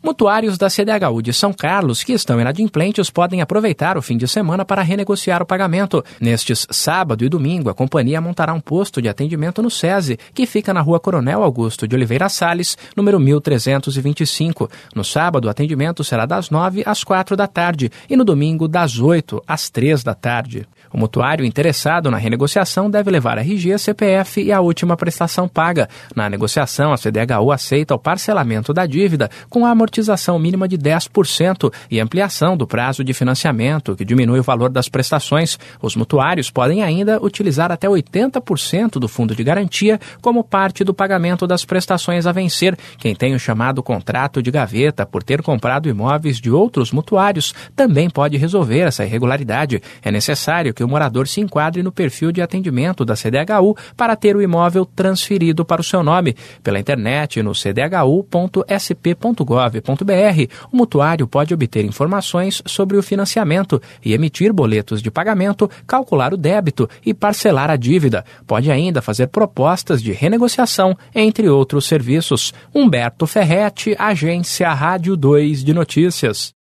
Mutuários da CDHU de São Carlos que estão inadimplentes podem aproveitar o fim de semana para renegociar o pagamento. Nestes sábado e domingo, a companhia montará um posto de atendimento no SESI, que fica na Rua Coronel Augusto de Oliveira Salles, número 1325. No sábado, o atendimento será das 9 às 4 da tarde e no domingo das 8 às 3 da tarde. O mutuário interessado na renegociação deve levar RG, CPF e a última prestação paga. Na negociação, a CDHU aceita o parcelamento da dívida com a amortização mínima de 10% e ampliação do prazo de financiamento, que diminui o valor das prestações. Os mutuários podem ainda utilizar até 80% do fundo de garantia como parte do pagamento das prestações a vencer. Quem tem o chamado contrato de gaveta por ter comprado imóveis de outros mutuários também pode resolver essa irregularidade. É necessário que o morador se enquadre no perfil de atendimento da CDHU para ter o imóvel transferido para o seu nome. Pela internet, no cdhu.sp.gov.br, o mutuário pode obter informações sobre o financiamento e emitir boletos de pagamento, calcular o débito e parcelar a dívida. Pode ainda fazer propostas de renegociação, entre outros serviços. Humberto Ferretti, Agência Rádio 2 de Notícias.